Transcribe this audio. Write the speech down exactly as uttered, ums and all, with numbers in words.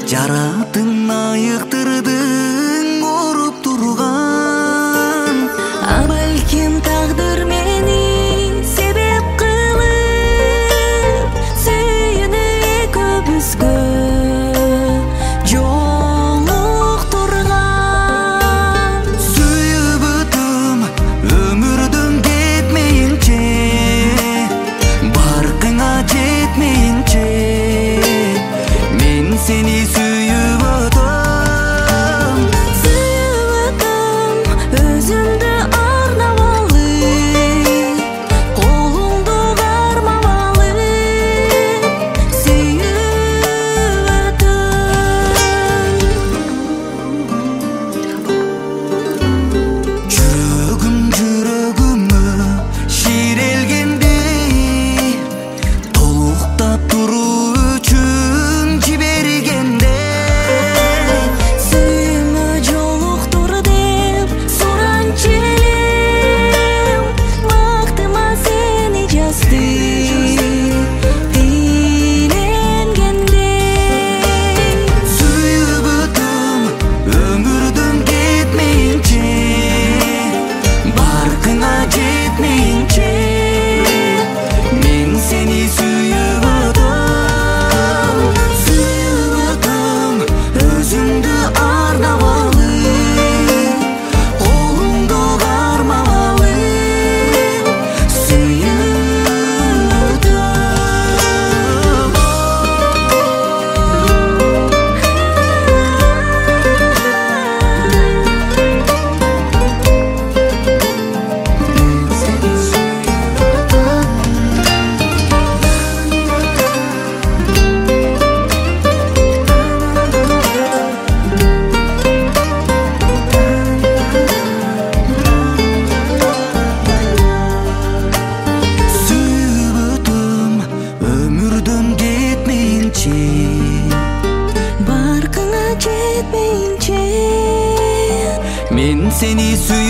Жараттың айыктырдың уруп турган. А балким тагдыр мени себеп кылып сүйүнү экөөбүзгө жолуктурган. Сүйүп өтөм өмүрдүн кетмейинче, баркыңа жетмейинче мен сени сүйүп өтөм. Сүйүп өтөм өзүмдү арнабалы, колуңду кармабалы. Сүйүп өтөм. Жүрөгүм жүрөгүмө ширелгендей, толуктап туруу үчүн жибергенде. Сүйүмө жолуктур деп суранчы элем, бактыма сени жазды тиленгендей. Сүйүп өтөм өмүрдүн кетмейинче, баркыңа жетмейинче мен сени сүйүп өтөм. Сүйүп өтөм өзүңдү арнабалы, колуңду кармабалы. Сүйүп өтөм. Сүйүп өтөм өмүрдүн кетмейинче, Баркыңа жетмейинче мен сени сүйүп